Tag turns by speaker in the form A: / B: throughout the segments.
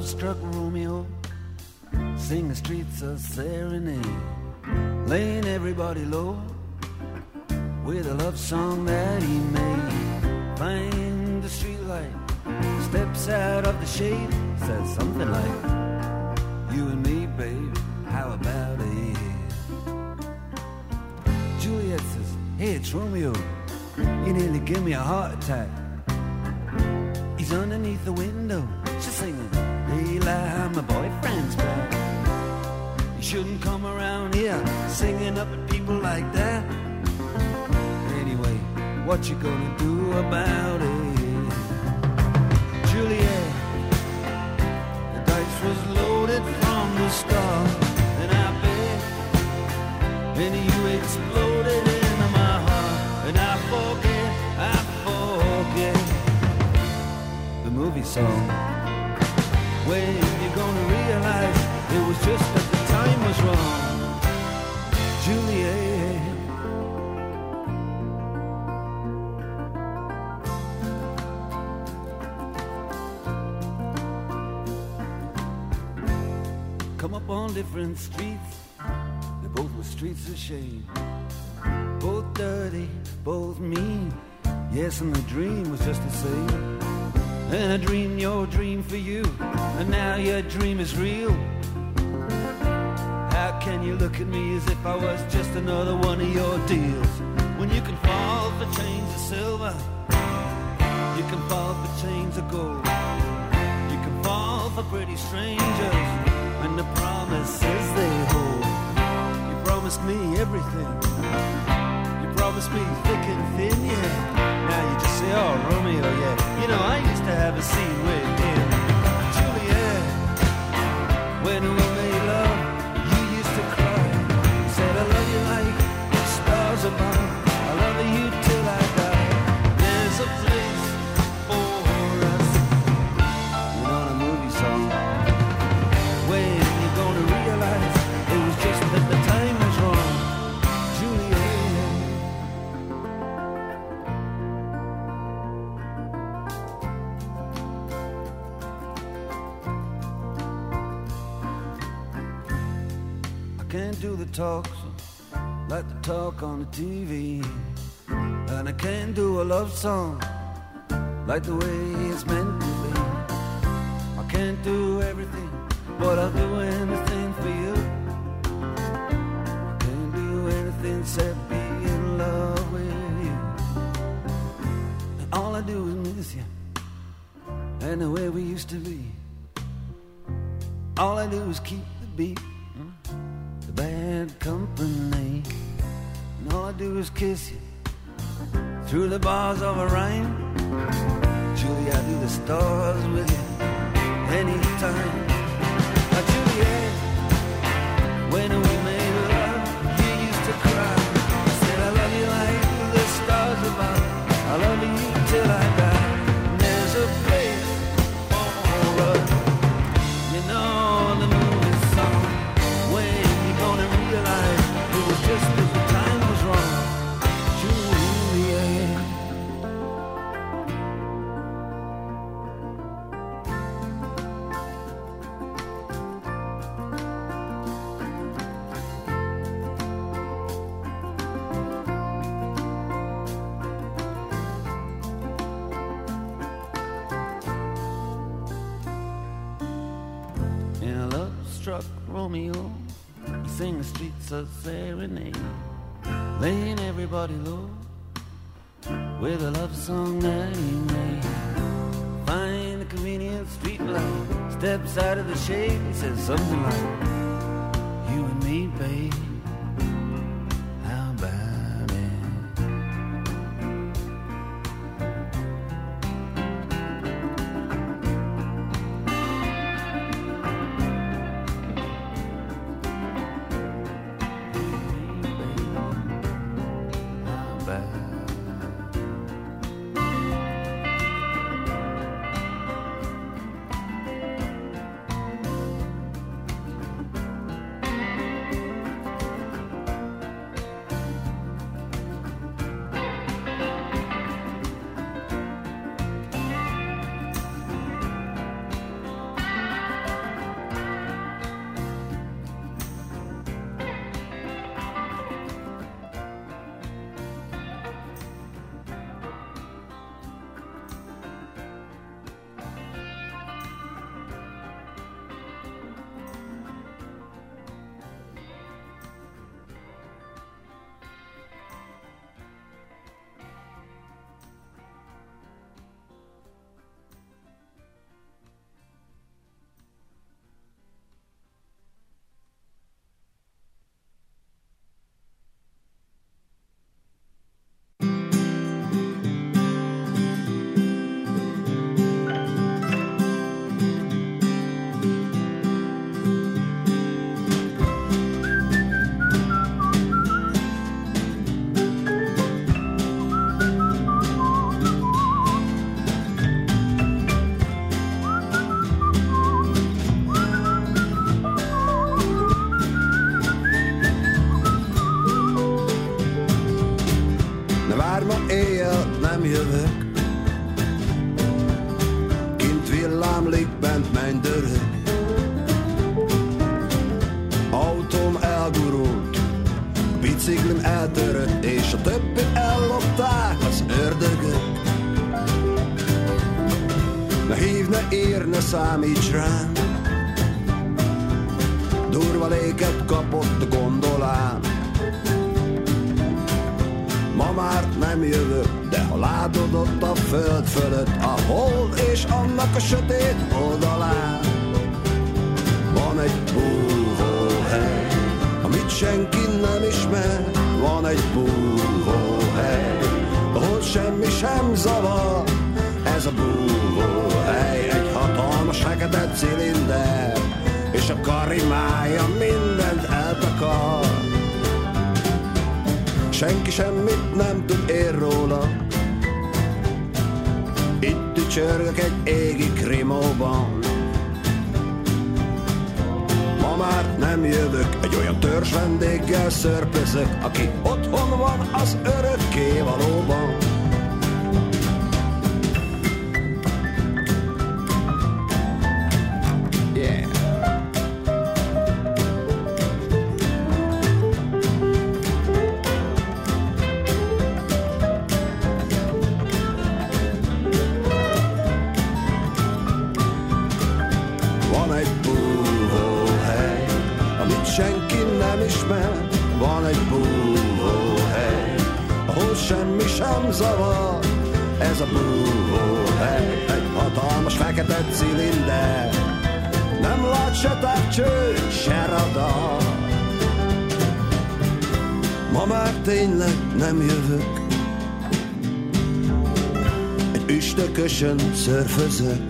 A: love-struck Romeo, sing the streets a serenade, laying everybody low with a love song that he made. Find the streetlight, steps out of the shade, says something like, you and me, babe, how about it? Juliet says, hey, it's Romeo, you nearly give me a heart attack. He's underneath the window, she's singing, Daylight, my boyfriend's back. You shouldn't come around here singing up at people like that. Anyway, what you gonna do about it? Juliet, the dice was loaded from the start, and I bet, and you exploded into my heart, and I forget the movie song. When you're gonna realize it was just that the time was wrong, Juliet. Come up on different streets, they both were streets of shame, both dirty, both mean. Yes, and the dream was just the same. And I dreamed your dream for you, and now your dream is real. How can you look at me as if I was just another one of your deals? When you can fall for chains of silver, you can fall for chains of gold, you can fall for pretty strangers, and the promises they hold. You promised me everything, you promised me thick and thin, yeah. Now you just say, oh, Romeo, yeah. You know, I used to have a scene with him. Juliet, when we made love, you used to cry. You said, I love you like the stars above. I love you till I die. There's a place for us. You know the movie song. When you're gonna realize it was just that the time was wrong, Juliet. Can't do the talks like the talk on the TV, and I can't do a love song like the way it's meant to be. I can't do everything, but I'll do anything for you. I can't do anything except be in love with you. And all I do is miss you, and the way we used to be. All I do is keep the beat, bad company, and all I do is kiss you through the bars of a rhyme. Julie, I do the stars with you anytime. Now, Juliet, when we made love, you used to cry. I said, I love you like the stars above. I love you till I die. And there's a place for us. You know the movie song. When gonna realize it was just that the time was wrong, Juliet. In a love-struck Romeo, sing the streets a serenade, laying everybody low with a love song that he made. Find a convenient street light, steps out of the shade, he says something like, you and me, babe, how about it?
B: romlik bent mijn dörö. Autóm elgurult, biciklim eltörött, és a többit ellopták az ördögök. Ne hívj, ne ír, ne számíts rám, durva léket kapott gondolám. Ma már nem jövök, de ha látod ott a föld fölött a hold és annak a sötét oldalán, van egy búvóhely, amit senki nem ismer. Van egy búvóhely, ahol semmi sem zavar. Ez a búvóhely egy hatalmas fekete cilinder, és a karimája mindent eltakar. Senki semmit nem tud ér róla. Itt ücsörgök egy égi krimóban. Ma már nem jövök, egy olyan törzs vendéggel szörpözök, aki otthon van az örökké valóban. Yeah. Van egy búvóhely, amit senki nem ismer. Van egy búvóhely, ahol semmi sem zavar. Ez a búvóhely egy hatalmas fekete cilinder, nem lát se távcső, se radar. Ma már tényleg nem jövök, egy üstökösön szörfözök.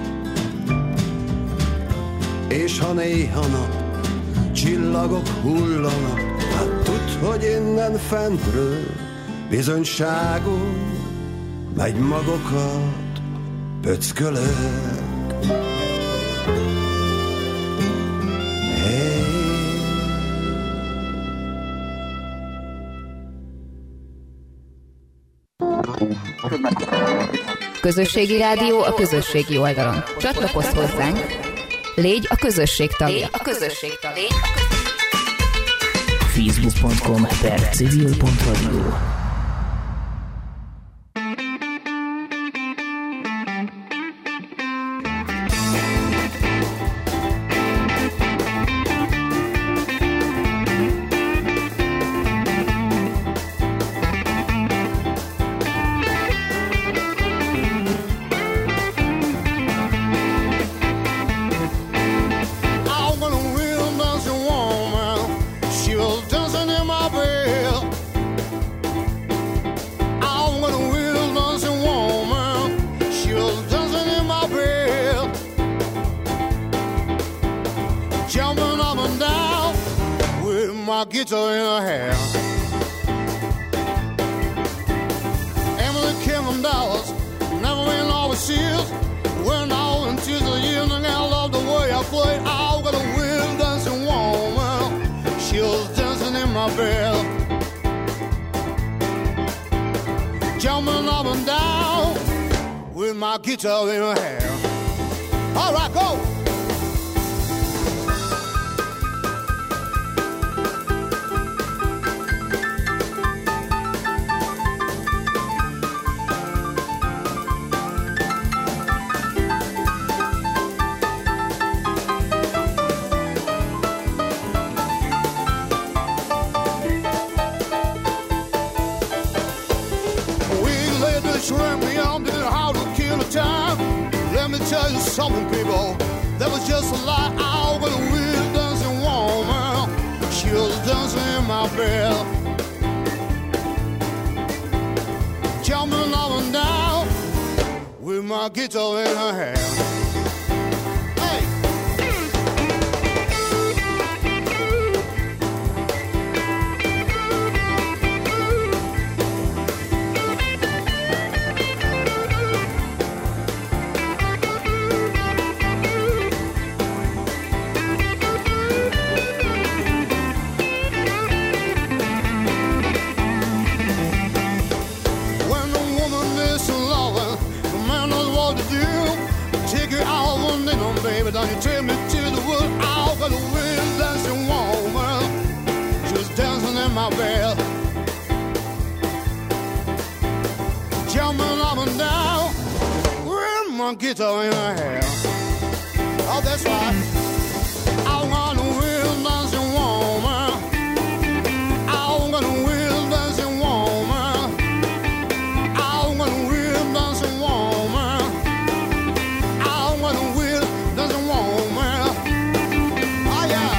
B: És ha néha nap csillagok hullanak, hát tudd, hogy innen fentről bizonyságú megy magokat pöckölök.
C: Közösségi rádió a közösségi oldalon. Csatlakozz hozzánk! Légy a közösség tagja.
D: Facebook.com/civil.radio.
E: Guitar in her hair. Emily Kim Dallas, never been overseas. Went out into the evening and I love the way I play. I got a real dancing woman, she was dancing in my bed, jumping up and down with my guitar in her hair. All right, go. Tell you something, people, that was just a lie. I was a real dancing woman, she was dancing in my bed, jumping up and down with my guitar in her hand. Take her baby, don't you take me to the woods. I'll go to the wind dancing woman. She was dancing in my bed, jumping up and down with my guitar in her hair. Oh, that's right. I want a wind dancing woman. I'm gonna wind dancing woman. I'm gonna wind dancing woman. I'm gonna wind dancing woman. Oh yeah.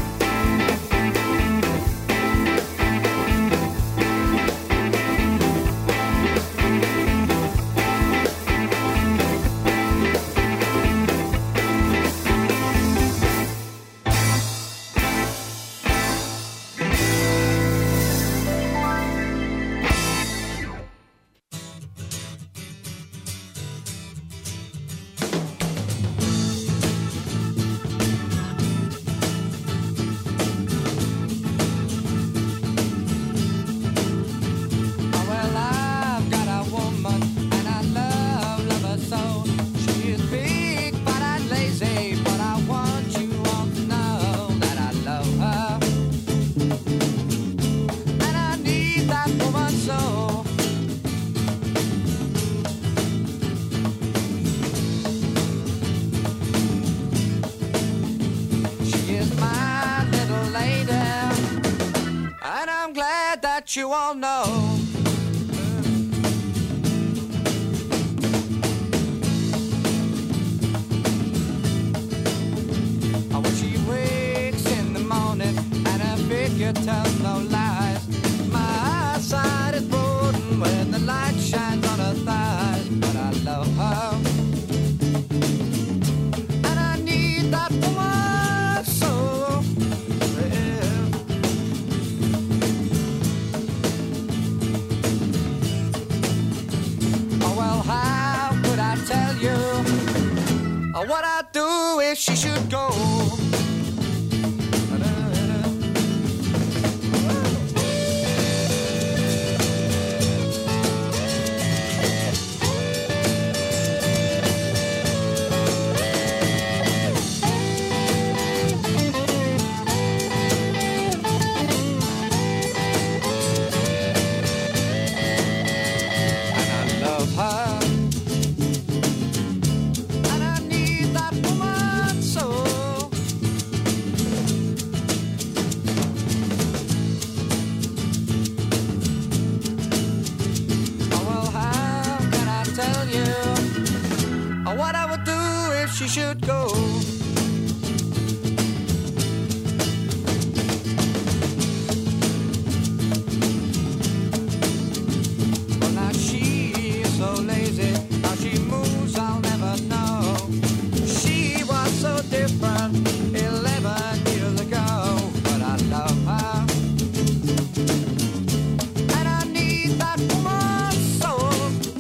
E: You all know when she wakes in the morning and her figure tells no lies. My eyesight is broadened when the light shines on her thighs. But I love her and I need that woman so. What I'd do if she should go. She should go. Well, now she is so lazy. How she moves, I'll never know. She was so different 11 years ago. But I love her, and I need that woman's soul.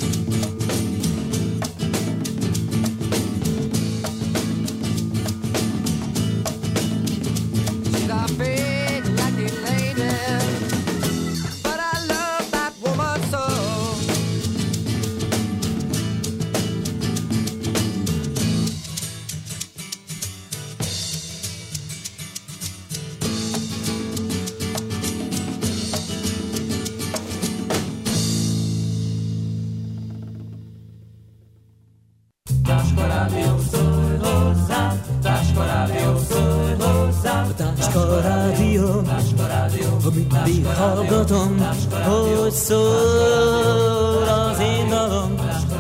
E: Mindig hallgatom, hogy szól az én dalom.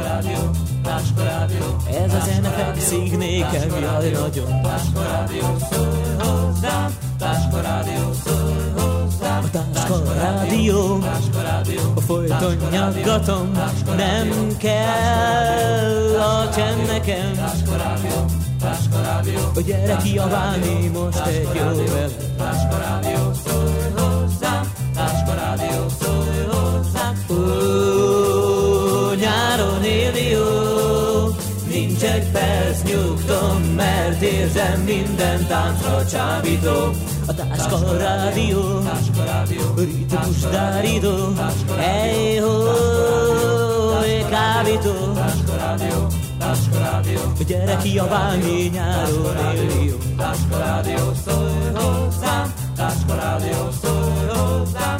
E: Ez a zene fekszik nékem, jaj nagyon. A Táska Rádió, folyton nyaggatom, nem kell a csend nekem. Gyere kiabálni most egy jóvel. Nyáron élni jó, nincs egy perc nyugtom, mert érzem minden táncra csábító. A Táska Rádió, ritmus dáridó, hey ho,
F: kábító.
G: Táska rádió, Táska rádió.
F: Gyere kiabálni nyáron élni.
G: Táska rádió, szólj hozzám, Táska rádió, szólj hozzám.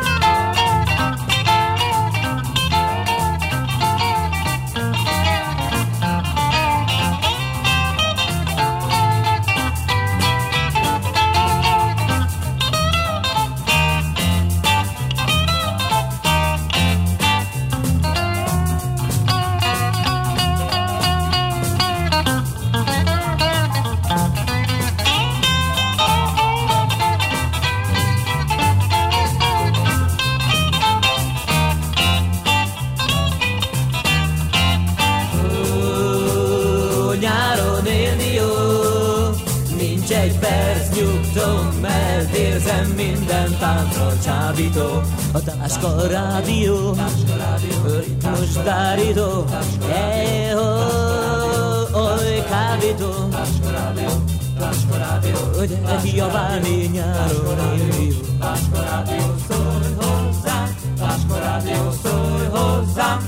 F: Minden táncra csábító, a Táska rádió, ritmus tárító, oly kábító, gyere kiabálni nyáron élni.
G: Táska rádió, szólj hozzám, Táska rádió, szólj hozzám.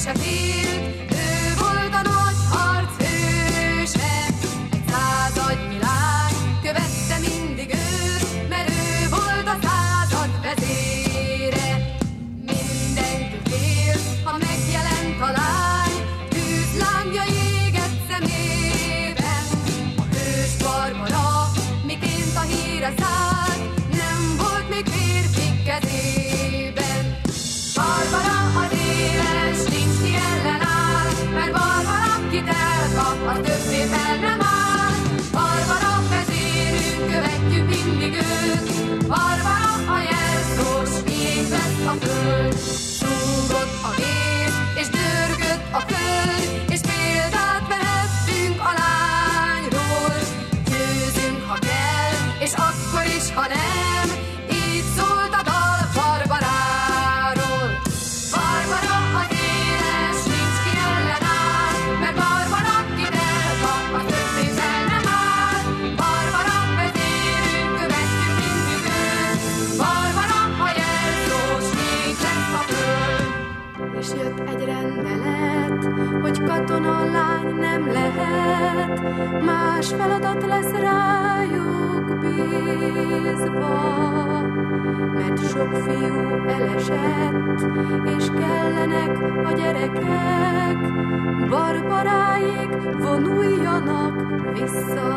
H: se félt, ő volt a nagy harc hőse. Egy századnyi lány követte mindig őt, mert ő volt a század vezére. Mindenki félt, ha megjelent a lány, tűzlángja égett szemében. A hős Barbara, miként a híre szállt, nem volt még férfi kezében. Barbara az éles, nincs ki ellenáll, mert Barbara kit elkap, az többé fel nem áll. Barbara vezérünk, követjük mindig őt, Barbara a jelszós, miénk lesz a föld. Súgott a vér, és dörgött a föld, és példát vehettünk a lányról. Győzünk, ha kell, és akkor is, ha nem, így szólt a dal Barbaráról. Barbara az éles, nincs ki ellenáll, mert Barbara kit elkap, a többé fel nem áll. Barbara vezérünk, követjük mindig őt, Barbara a jelszós, miénk lesz a föld. És jött egy rendelet, hogy katona lány nem lehet, más feladat lesz rájuk bízva. Mert sok fiú elesett, és kellenek a gyerekek, Barbaráig vonuljanak vissza.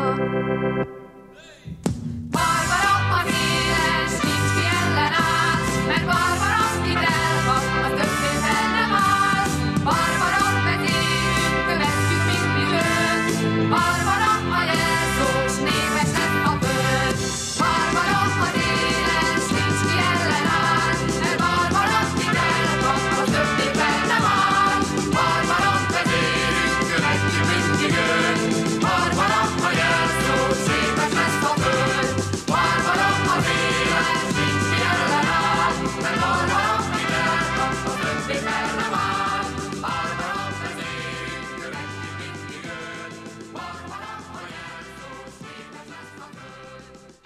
H: Barbara az éles, nincs ki ellenáll, mert Barbara kit elkap, a többé fel nem áll. Barbara vezérünk, követjük mindig őt, Barbara a jelszós, népes lett a föld. Barbara az éles, nincs ki ellenáll, mert Barbara kit elkap, a többé fel nem áll. Barbara vezérünk, követjük mindig őt, Barbara a jelszós, népes lesz a föld. Barbara az éles, nincs ki ellenáll, mert Barbara kit elkap, a többé fel nem áll. Barbara vezérünk, követjük mindig őt, Barbara a jelszós, népes lesz a föld.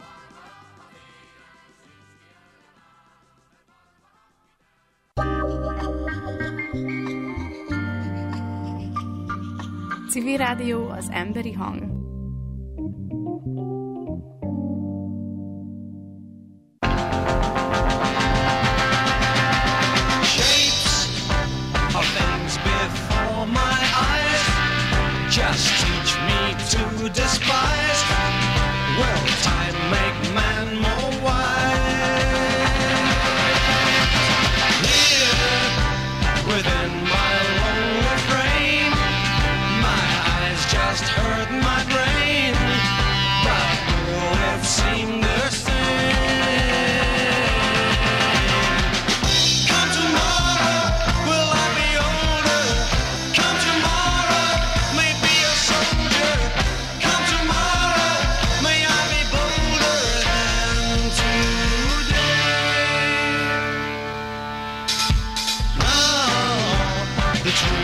I: Civil Rádió, az emberi hang.
A: Shapes of things before my eyes just teach me to despise. Will time make man more wise? Here within my lonely frame, my eyes just hurt my brain, but will it seem the same? Come tomorrow, will I be older? Come tomorrow, may be a soldier. Come tomorrow, may I be bolder than today. Now the truth